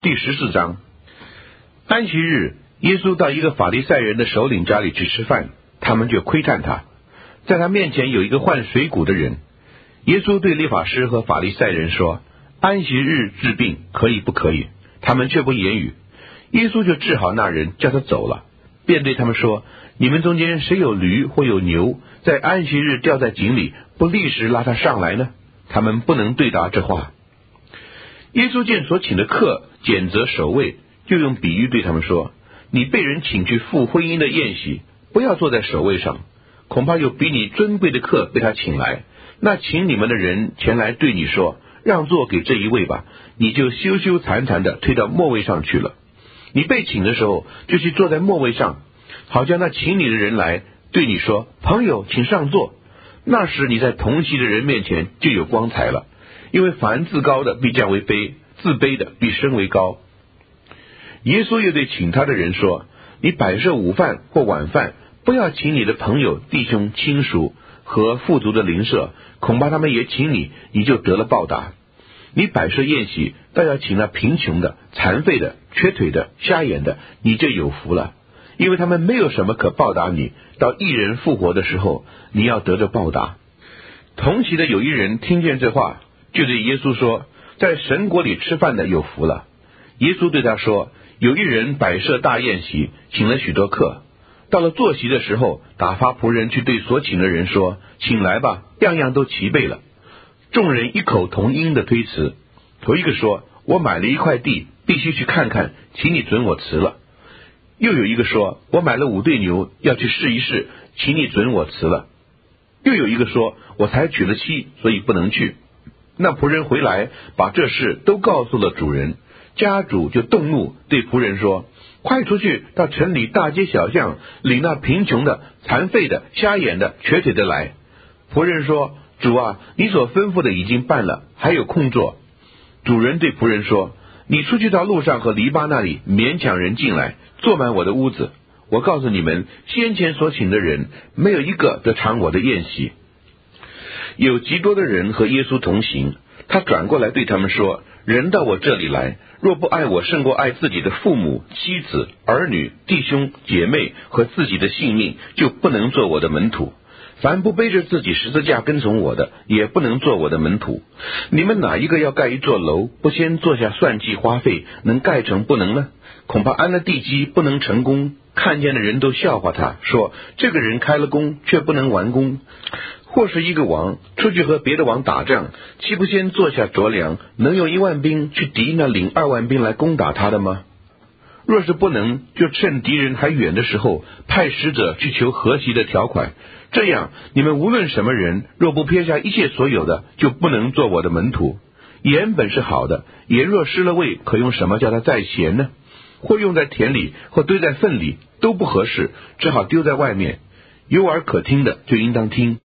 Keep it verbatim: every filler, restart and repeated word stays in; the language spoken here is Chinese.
第十四章。安息日，耶稣到一个法利赛人的首领家里去吃饭，他们就窥探他。在他面前有一个患水谷的人。耶稣对律法师和法利赛人说：安息日治病可以不可以？他们却不言语。耶稣就治好那人，叫他走了，便对他们说：你们中间谁有驴或有牛，在安息日掉在井里，不立时拉他上来呢？他们不能对答这话。耶稣见所请的客拣择首位，就用比喻对他们说：你被人请去赴婚姻的宴席，不要坐在首位上，恐怕有比你尊贵的客被他请来，那请你们的人前来对你说：让座给这一位吧，你就羞羞惭惭的退到末位上去了。你被请的时候，就去坐在末位上，好叫那请你的人来对你说：朋友，请上座。那时你在同席的人面前就有光彩了，因为凡自高的必降为卑，自卑的必升为高。耶稣又对请他的人说：你摆设午饭或晚饭，不要请你的朋友、弟兄、亲属和富足的邻舍，恐怕他们也请你，你就得了报答。你摆设宴席，倒要请那贫穷的、残废的、瘸腿的、瞎眼的，你就有福了，因为他们没有什么可报答你，到义人复活的时候，你要得着报答。同席的有一人听见这话，就对耶稣说：在神国里吃饭的有福了。耶稣对他说：有一人摆设大宴席，请了许多客，到了坐席的时候，打发仆人去对所请的人说：请来吧，样样都齐备了。众人异口同音的推辞。头一个说：我买了一块地，必须去看看，请你准我辞了。又有一个说：我买了五对牛，要去试一试，请你准我辞了。又有一个说：我才娶了妻，所以不能去。那仆人回来，把这事都告诉了主人。家主就动怒，对仆人说：快出去到城里大街小巷，领那贫穷的、残废的、瞎眼的、瘸腿的来。仆人说：主啊，你所吩咐的已经办了，还有空座。主人对仆人说：你出去到路上和篱笆那里，勉强人进来，坐满我的屋子。我告诉你们，先前所请的人，没有一个得尝我的宴席。有极多的人和耶稣同行，他转过来对他们说：人到我这里来，若不爱我胜过爱自己的父母、妻子、儿女、弟兄、姐妹和自己的性命，就不能做我的门徒。凡不背着自己十字架跟从我的，也不能做我的门徒。你们哪一个要盖一座楼，不先坐下算计花费，能盖成不能呢？恐怕安了地基不能成功，看见的人都笑话他，说这个人开了工，却不能完工。或是一个王出去和别的王打仗，岂不先坐下酌量，能用一万兵去敌那领二万兵来攻打他的吗？若是不能，就趁敌人还远的时候，派使者去求和习的条款。这样，你们无论什么人，若不撇下一切所有的，就不能做我的门徒。盐本是好的，盐若失了味，可用什么叫它再咸呢？或用在田里，或堆在粪里，都不合适，只好丢在外面。有耳可听的，就应当听。